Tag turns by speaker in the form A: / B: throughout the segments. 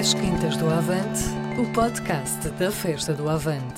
A: As Quintas do Avante, o podcast da Festa do Avante.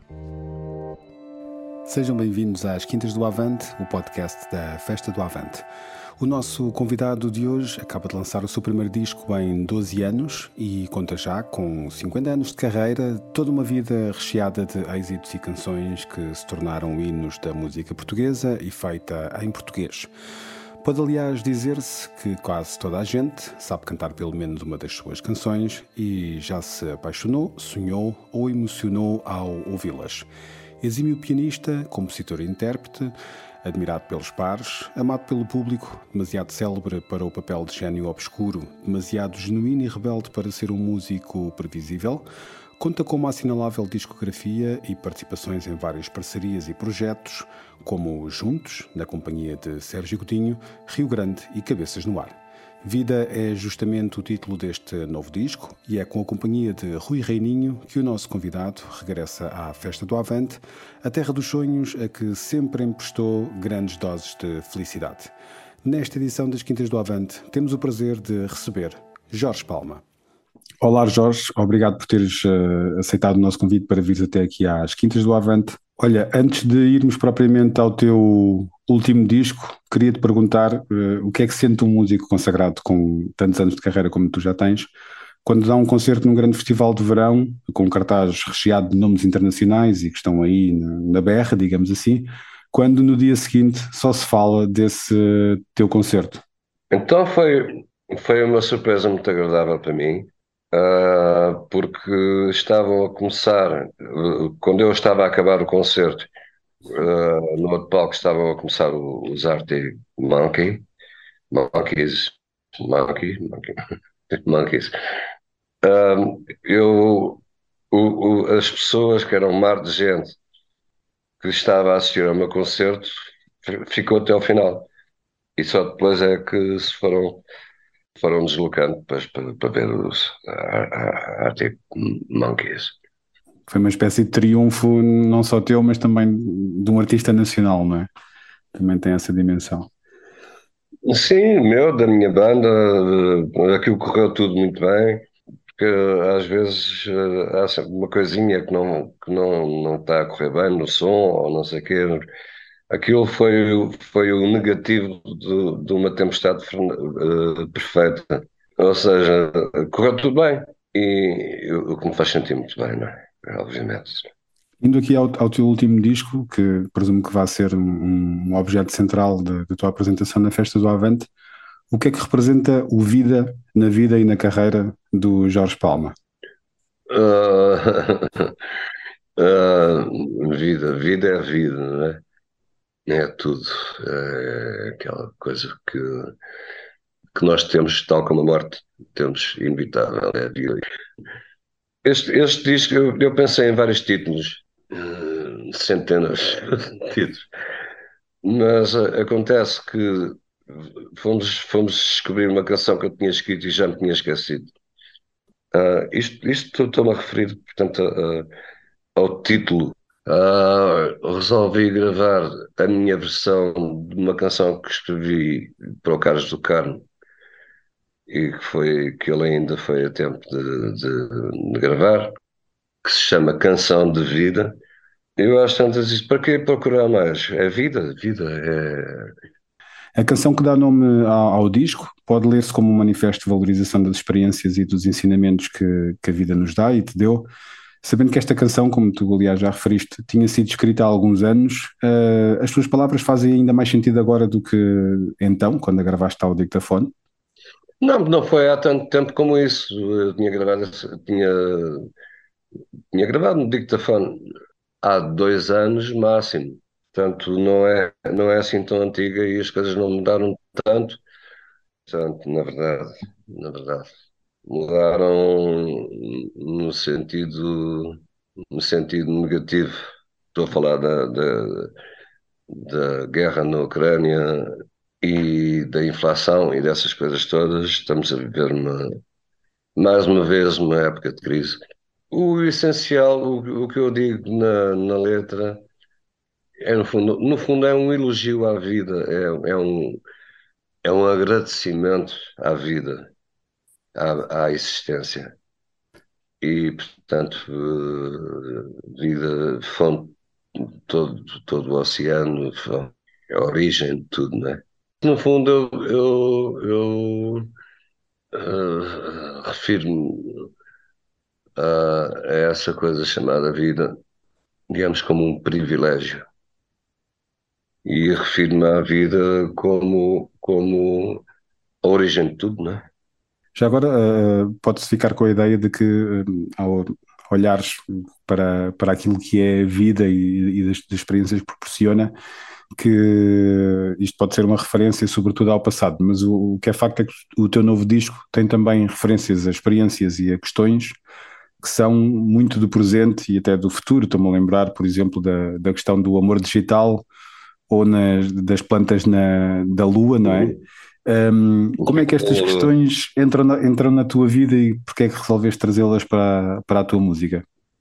B: Sejam bem-vindos às Quintas do Avante, o podcast da Festa do Avante. O nosso convidado de hoje acaba de lançar o seu primeiro disco em 12 anos e conta já com 50 anos de carreira, toda uma vida recheada de êxitos e canções que se tornaram hinos da música portuguesa e feita em português. Pode, aliás, dizer-se que quase toda a gente sabe cantar pelo menos uma das suas canções e já se apaixonou, sonhou ou emocionou ao ouvi-las. Exímio pianista, compositor e intérprete, admirado pelos pares, amado pelo público, demasiado célebre para o papel de gênio obscuro, demasiado genuíno e rebelde para ser um músico previsível, conta com uma assinalável discografia e participações em várias parcerias e projetos, como Juntos, na companhia de Sérgio Godinho, Rio Grande e Cabeças no Ar. Vida é justamente o título deste novo disco e é com a companhia de Rui Reininho que o nosso convidado regressa à Festa do Avante, a terra dos sonhos a que sempre emprestou grandes doses de felicidade. Nesta edição das Quintas do Avante temos o prazer de receber Jorge Palma. Olá Jorge, obrigado por teres aceitado o nosso convite para vir até aqui às Quintas do Avante. Olha, antes de irmos propriamente ao teu último disco, queria-te perguntar o que é que sente um músico consagrado com tantos anos de carreira como tu já tens, quando dá um concerto num grande festival de verão, com um cartaz recheado de nomes internacionais e que estão aí na berra, digamos assim, quando no dia seguinte só se fala desse teu concerto?
C: Então foi uma surpresa muito agradável para mim, porque estavam a começar, quando eu estava a acabar o concerto, no outro palco estavam a começar os Arctic Monkeys, Monkeys. As pessoas, que eram um mar de gente que estava a assistir ao meu concerto, ficou até ao final. E só depois é que se foram deslocando para ver os Arctic Monkeys.
B: Foi uma espécie de triunfo, não só teu, mas também de um artista nacional, não é? Também tem essa dimensão.
C: Sim, da minha banda, aquilo correu tudo muito bem, porque às vezes há sempre uma coisinha que não está a correr bem no som, ou não sei o quê. Aquilo foi o negativo de uma tempestade perfeita. Ou seja, correu tudo bem. E o que me faz sentir muito bem, não é? Obviamente.
B: Indo aqui ao teu último disco, que presumo que vai ser um objeto central da tua apresentação na Festa do Avante, o que é que representa o Vida na vida e na carreira do Jorge Palma?
C: Ah, vida é vida, não é? É tudo. É aquela coisa que nós temos, tal como a morte, temos inevitável. É a vida. Este disco, eu pensei em vários títulos, centenas de títulos, mas acontece que fomos descobrir uma canção que eu tinha escrito e já me tinha esquecido. Isto estou-me a referir, portanto, ao título. Resolvi gravar a minha versão de uma canção que escrevi para o Carlos do Carmo e que ele ainda foi a tempo de gravar, que se chama Canção de Vida. Eu às tantas disse, para que procurar mais? É vida, vida é...
B: A canção que dá nome ao disco pode ler-se como um manifesto de valorização das experiências e dos ensinamentos que a vida nos dá e te deu. Sabendo que esta canção, como tu aliás já referiste, tinha sido escrita há alguns anos, as tuas palavras fazem ainda mais sentido agora do que então, quando a gravaste ao dictafone?
C: Não foi há tanto tempo como isso. Eu tinha gravado no dictafone há 2 anos máximo. Portanto, não é assim tão antiga e as coisas não mudaram tanto. Portanto, na verdade, mudaram no sentido negativo. Estou a falar da guerra na Ucrânia e da inflação e dessas coisas todas. Estamos a viver mais uma vez uma época de crise. O essencial, o que eu digo na letra, no fundo é um elogio à vida, é um agradecimento à vida, à existência. e portanto, vida, fonte, todo o oceano, a origem de tudo, não é? No fundo, eu refiro-me a essa coisa chamada vida, digamos, como um privilégio. E refiro-me à vida como a origem de tudo, não é?
B: Já agora, pode-se ficar com a ideia de que, ao olhares para aquilo que é a vida e das experiências que proporciona, que isto pode ser uma referência sobretudo ao passado, mas o que é facto é que o teu novo disco tem também referências a experiências e a questões que são muito do presente e até do futuro. Estou-me a lembrar, por exemplo, da questão do amor digital ou das plantas da Lua, não é? Como é que estas questões entram na tua vida e porque é que resolveste trazê-las para a tua música?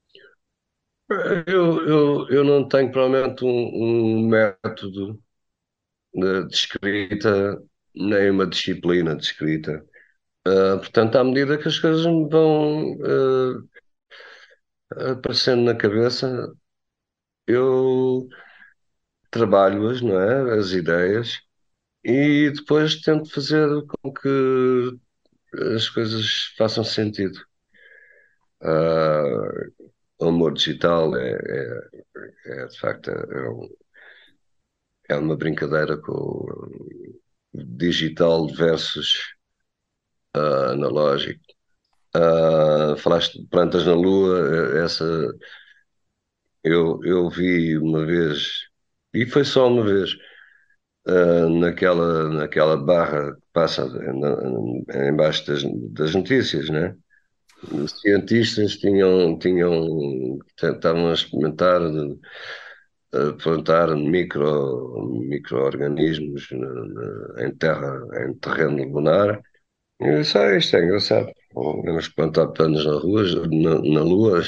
C: Eu não tenho provavelmente um método de escrita, nem uma disciplina de escrita. Portanto, à medida que as coisas me vão aparecendo na cabeça, eu trabalho-as, não é? As ideias, e depois tento fazer com que as coisas façam sentido. Ah, o amor digital de facto, é uma brincadeira com o digital versus analógico. Falaste de plantas na Lua, essa eu vi uma vez, e foi só uma vez, naquela barra que passa embaixo das notícias, né? Os cientistas estavam a experimentar plantar micro-organismos em terreno lunar. E eu disse, isto é engraçado. Vamos plantar planos na Lua,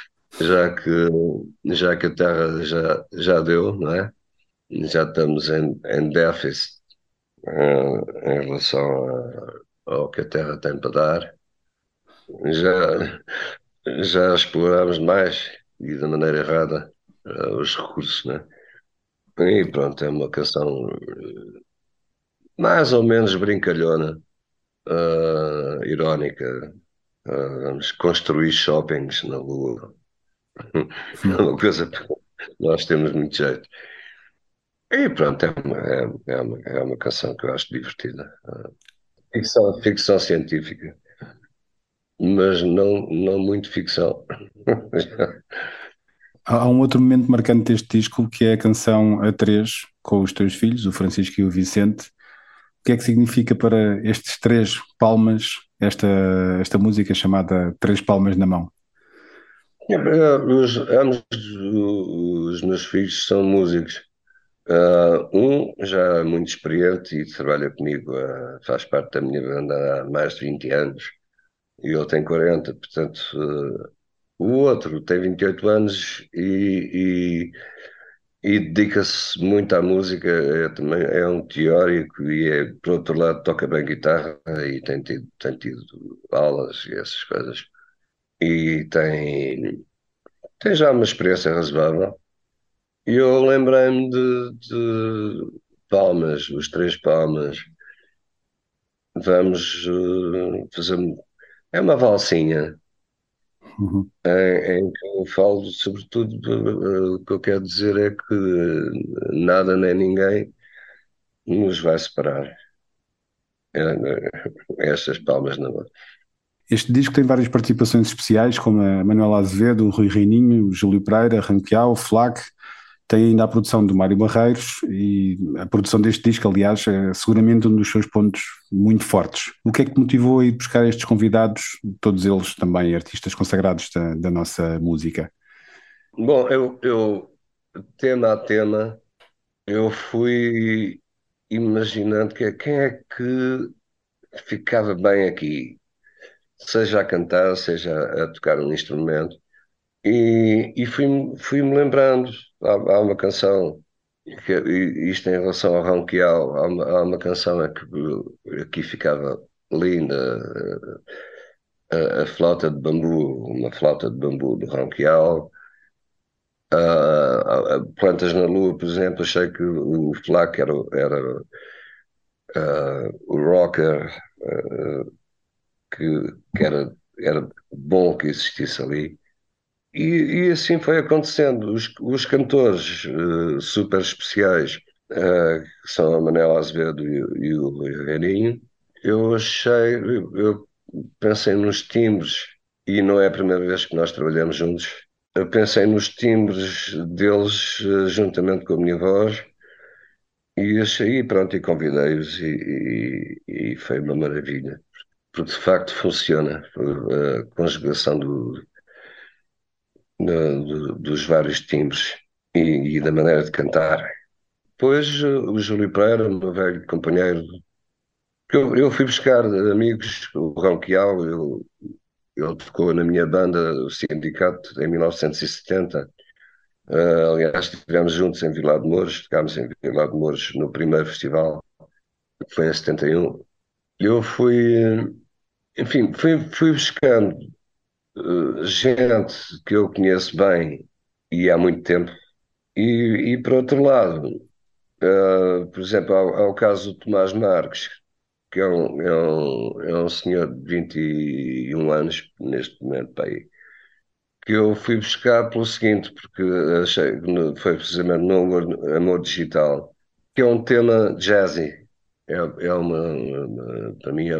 C: já que a Terra já deu, não é? Já estamos em déficit em relação ao que a Terra tem para dar. Já, já explorámos mais e da maneira errada os recursos, né? E pronto, é uma canção mais ou menos brincalhona, irónica. Vamos construir shoppings na Lua. É
B: Hum.
C: uma coisa que nós temos muito jeito. E pronto, é uma canção que eu acho divertida. Ficção científica, mas não muito ficção.
B: Há um outro momento marcante deste disco que é a canção A Três com os teus filhos, o Francisco e o Vicente. O que é que significa para estes três palmas esta música chamada Três Palmas na Mão?
C: Ambos os meus filhos são músicos. Um já é muito experiente e trabalha comigo, faz parte da minha banda há mais de 20 anos, e ele tem 40, portanto, o outro tem 28 anos e dedica-se muito à música, também é um teórico e, por outro lado, toca bem guitarra e tem tido aulas e essas coisas. E tem já uma experiência razoável. E eu lembrei-me de Palmas, os três Palmas. Vamos fazer. É uma valsinha
B: Uhum.
C: em que eu falo, sobretudo, o que eu quero dizer é que nada nem ninguém nos vai separar. Estas palmas na mão.
B: Este disco tem várias participações especiais, como a Manuela Azevedo, o Rui Reininho, o Júlio Pereira, Ranquial, o Flac. Tem ainda a produção do Mário Barreiros e a produção deste disco, aliás, é seguramente um dos seus pontos muito fortes. O que é que te motivou a ir buscar estes convidados, todos eles também artistas consagrados da nossa música?
C: Bom, tema a tema, eu fui imaginando quem é que ficava bem aqui, seja a cantar, seja a tocar um instrumento. E fui-me lembrando, há uma canção, isto em relação ao Ronquial, há uma canção que aqui ficava linda, a flauta de bambu, uma flauta de bambu do Ronquial. Plantas na Lua, por exemplo, achei que o FLAC era o rocker, uh, que era bom que existisse ali. E assim foi acontecendo. Os cantores super especiais, que são a Manela Azevedo e o Rui Reininho, eu pensei nos timbres, e não é a primeira vez que nós trabalhamos juntos. Eu pensei nos timbres deles, juntamente com a minha voz, e achei, pronto, e convidei-os, e foi uma maravilha, porque de facto funciona a conjugação dos vários timbres e da maneira de cantar. Depois, o Júlio Pereira, meu velho companheiro, que eu fui buscar amigos, o Ronquial, ele tocou na minha banda, o Sindicato, em 1970. Aliás, estivemos juntos em Vilar de Mouros, tocámos em Vilar de Mouros no primeiro festival, que foi em 71. Eu fui, enfim, fui buscando gente que eu conheço bem e há muito tempo. E por outro lado, por exemplo, há o caso do Tomás Marques, que é um senhor de 21 anos, neste momento, para aí, que eu fui buscar pelo seguinte, porque achei que foi precisamente no Amor Digital, que é um tema jazzy. Para mim,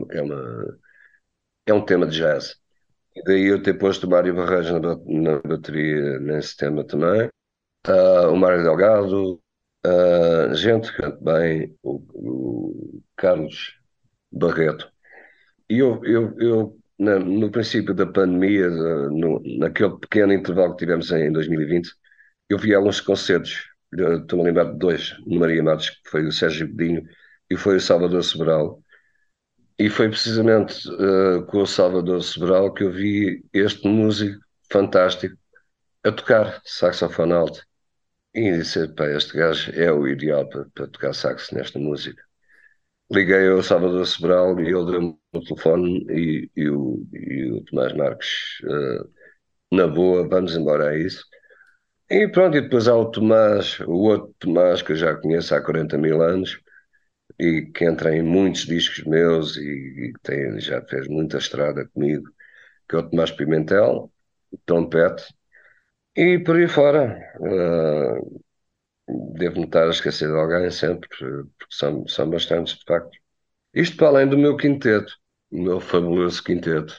C: é um tema de jazz. E daí eu ter posto o Mário Barreiros na bateria nesse tema também. O Mário Delgado, gente que canta bem, o Carlos Barreto. E no princípio da pandemia, naquele pequeno intervalo que tivemos em 2020, eu vi alguns concertos. Estou-me a lembrar de dois, no Maria Matos, que foi o Sérgio Godinho e foi o Salvador Sobral. E foi precisamente com o Salvador Sobral que eu vi este músico fantástico a tocar saxofone alto. E disse, pá, este gajo é o ideal para tocar sax nesta música. Liguei ao Salvador Sobral e ele deu-me o telefone e o Tomás Marques, na boa, vamos embora a isso. E pronto, e depois há o outro Tomás que eu já conheço há 40 mil anos e que entra em muitos discos meus e já fez muita estrada comigo, que é o Tomás Pimentel, trompete, e por aí fora. Devo-me estar a esquecer de alguém sempre, porque são bastantes, de facto. Isto para além do meu quinteto, o meu fabuloso quinteto,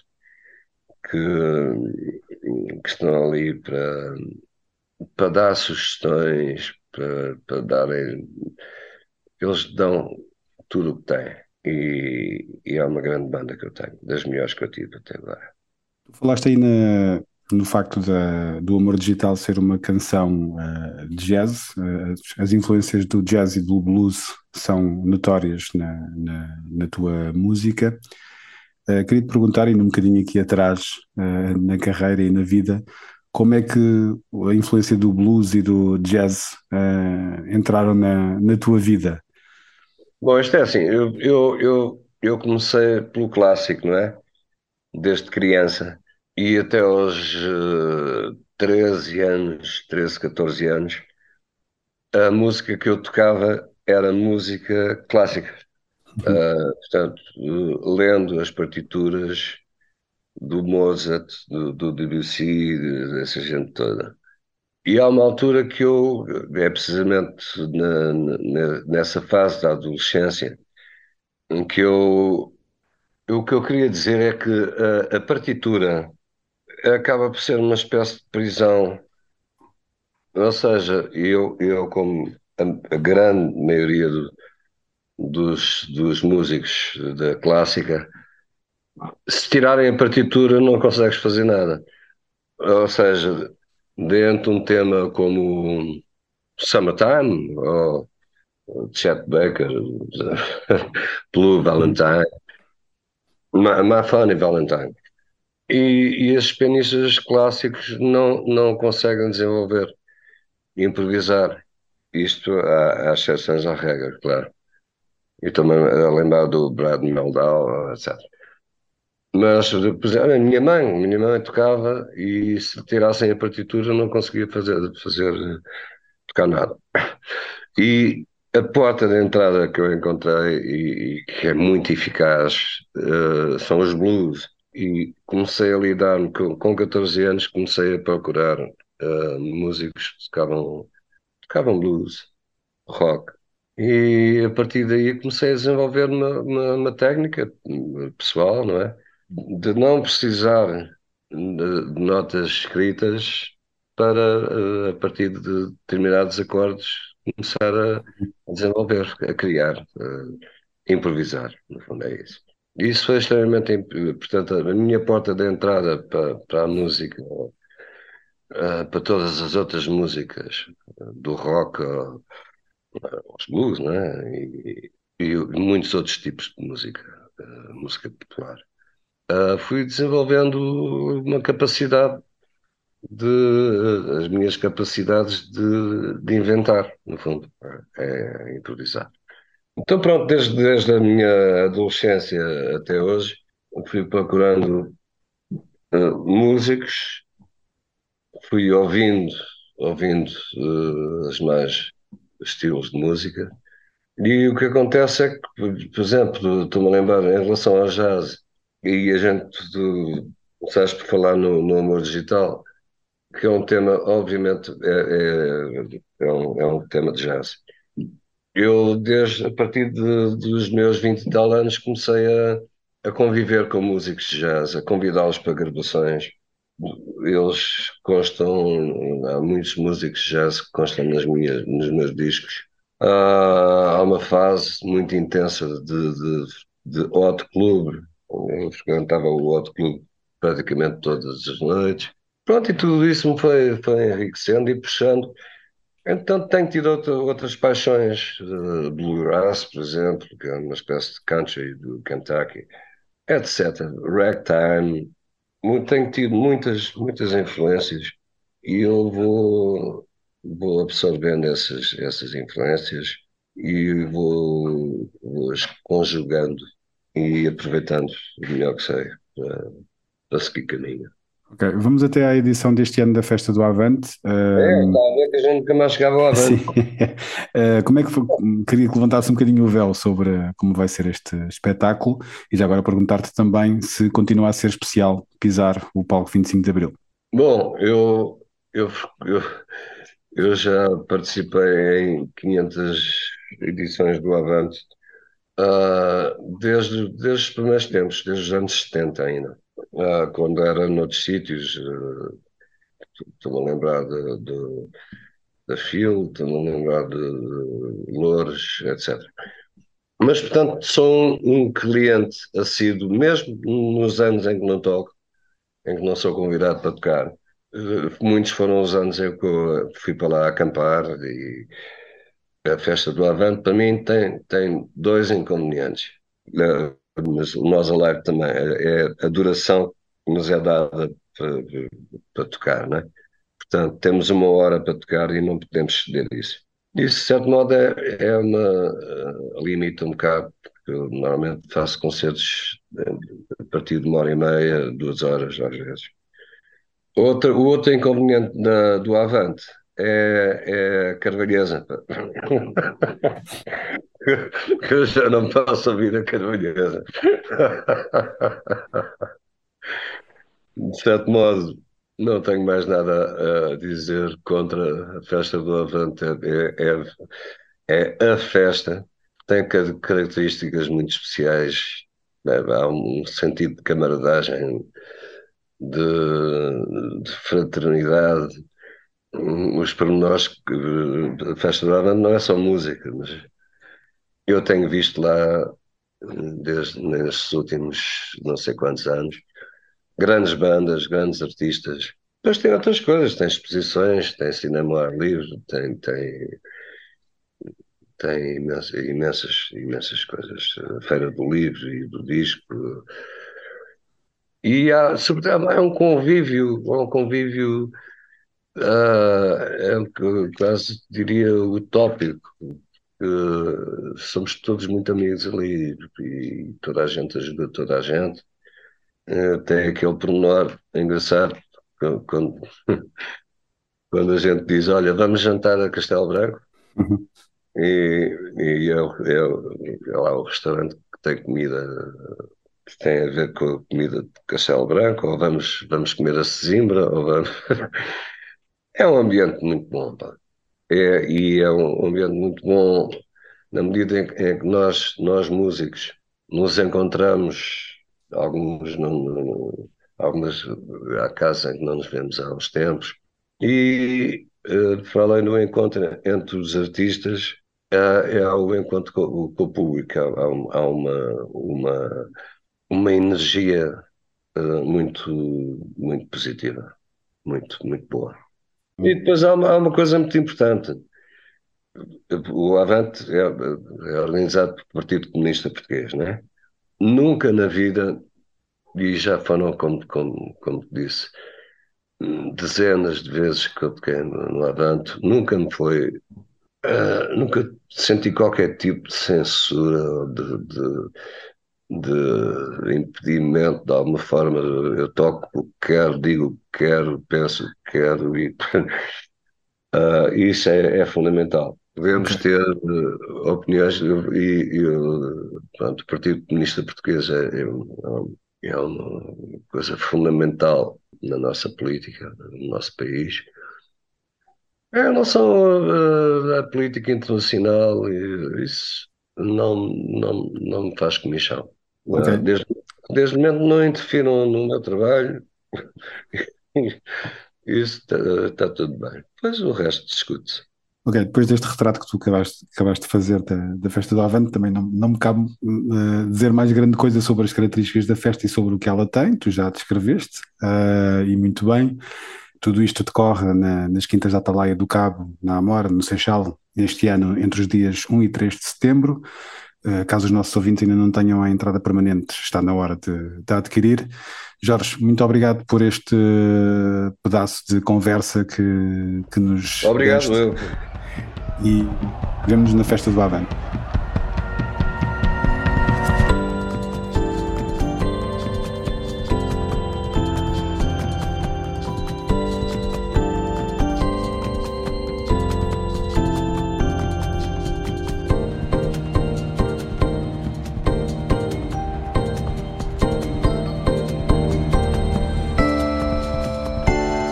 C: que estão ali para dar sugestões, para darem. Eles dão tudo o que têm. E é uma grande banda que eu tenho, das melhores que eu tive até agora.
B: Falaste aí no facto do Amor Digital ser uma canção de jazz. As influências do jazz e do blues são notórias na tua música. Queria te perguntar, indo um bocadinho aqui atrás na carreira e na vida, como é que a influência do blues e do jazz entraram na tua vida?
C: Bom, isto é assim, eu comecei pelo clássico, não é? Desde criança. E até aos 13 anos, 13, 14 anos, a música que eu tocava era música clássica. Portanto, lendo as partituras do Mozart, do Debussy, dessa gente toda. E há uma altura que é precisamente nessa fase da adolescência, em que o que eu queria dizer é que a partitura acaba por ser uma espécie de prisão. Ou seja, eu como a grande maioria dos músicos da clássica, se tirarem a partitura não consegues fazer nada. Ou seja, dentro de um tema como Summertime ou Chet Baker, Blue Valentine, My Funny Valentine. E esses pianistas clássicos não conseguem desenvolver, improvisar. Isto há exceções à regra, claro. E também a lembrar do Brad Meldau, etc. Mas, por exemplo, a minha mãe tocava e se tirassem a partitura não conseguia fazer tocar nada. E a porta de entrada que eu encontrei e que é muito eficaz são os blues. E comecei a lidar com 14 anos, comecei a procurar músicos que tocavam blues, rock. E a partir daí comecei a desenvolver uma técnica pessoal, não é? De não precisar de notas escritas para, a partir de determinados acordes, começar a desenvolver, a criar, a improvisar, no fundo é isso. Isso foi extremamente importante. A minha porta de entrada para a música, para todas as outras músicas, do rock aos blues, não é? E muitos outros tipos de música, música popular. Fui desenvolvendo uma capacidade as minhas capacidades de inventar, no fundo, é improvisar. Então, pronto, desde a minha adolescência até hoje, fui procurando músicos, fui ouvindo os mais estilos de música. E o que acontece é que, por exemplo, estou-me a lembrar em relação ao jazz, e a gente, começaste por falar no amor digital, que é um tema, obviamente, é um tema de jazz. Eu, a partir dos meus 20 e tal anos, comecei a conviver com músicos de jazz, a convidá-los para gravações. Eles constam, há muitos músicos de jazz que constam nos meus discos. Há uma fase muito intensa de hot club. Eu frequentava o hot club praticamente todas as noites. Pronto, e tudo isso me foi enriquecendo e puxando. Então tenho tido outras paixões, bluegrass, por exemplo, que é uma espécie de country do Kentucky, etc. Ragtime. Tenho tido muitas influências e eu vou absorvendo essas influências e vou as conjugando e aproveitando o melhor que sei para seguir caminho.
B: Ok, vamos até à edição deste ano da Festa do Avante.
C: Está a ver que a gente nunca mais chegava lá
B: Sim.
C: avante.
B: Como é que foi? Queria que levantasse um bocadinho o véu sobre como vai ser este espetáculo e já agora perguntar-te também se continua a ser especial pisar o palco 25 de Abril.
C: Bom, eu, eu, eu já participei em 500 edições do Avante, desde os primeiros tempos, desde os anos 70 ainda. Quando era noutros sítios, estou-me a lembrar da FIL, estou-me a lembrar de Loures, etc. Mas, portanto, sou um cliente assíduo, mesmo nos anos em que não toco, em que não sou convidado para tocar. Muitos foram os anos em que eu fui para lá acampar e a festa do Avante para mim tem dois inconvenientes. Mas o Nós Alive também é a duração que nos é dada para tocar, não é? Portanto, temos uma hora para tocar e não podemos ceder isso. Isso, de certo modo, limita um bocado, porque eu normalmente faço concertos a partir de 1 hora e meia, 2 horas, às vezes. O outro inconveniente do Avante é a Carvalhesa. Pá. Eu já não posso ouvir a Carvalhesa. De certo modo, não tenho mais nada a dizer contra a festa do Avante. É a festa, tem características muito especiais. Há um sentido de camaradagem, de fraternidade. Os pormenores, a festa do Avante não é só música, mas eu tenho visto lá, desde nestes últimos não sei quantos anos, grandes bandas, grandes artistas. Depois tem outras coisas, tem exposições, tem cinema ao ar livre, tem imensas coisas. A Feira do Livro e do Disco. E sobretudo, é um convívio, quase diria utópico. Somos todos muito amigos ali e toda a gente ajuda toda a gente. tem aquele pormenor engraçado quando, quando a gente diz, olha, vamos jantar a Castelo Branco
B: Uhum.
C: e é lá o restaurante que tem comida que tem a ver com a comida de Castelo Branco, ou vamos comer a Sesimbra, ou vamos... É um ambiente muito bom, pá. E é um ambiente muito bom na medida em que nós músicos nos encontramos, algumas há casos em que não nos vemos há uns tempos, e para além do encontro entre os artistas, há o encontro com o público, há uma energia muito, muito positiva, muito boa. E depois há uma coisa muito importante. O Avante é organizado pelo Partido Comunista Português, não é? Nunca na vida, e já foram, como disse, dezenas de vezes que eu toquei no Avante, nunca senti qualquer tipo de censura ou de impedimento de alguma forma. Eu toco o que quero, digo o que quero, penso o que quero, e isso é fundamental. Devemos
B: Ok.
C: ter opiniões pronto, o Partido Comunista Português é uma coisa fundamental na nossa política, no nosso país. Não só a política internacional, isso não me faz comichão.
B: Ok.
C: Desde o momento que não interfiram no meu trabalho, isso está tudo bem. Depois o resto discute-se.
B: Ok, depois deste retrato que tu acabaste de fazer da festa do Avante, também não me cabe dizer mais grande coisa sobre as características da festa e sobre o que ela tem, tu já descreveste, e muito bem. Tudo isto decorre nas Quintas da Atalaia do Cabo, na Amora, no Seixal, este ano entre os dias 1 e 3 de setembro. Caso os nossos ouvintes ainda não tenham a entrada permanente, está na hora de adquirir. Jorge, muito obrigado por este pedaço de conversa que nos
C: Obrigado,
B: deste
C: eu.
B: e vemo-nos na festa do Avante.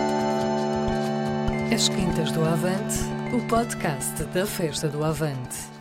A: As Quintas do Avante, o podcast da Festa do Avante.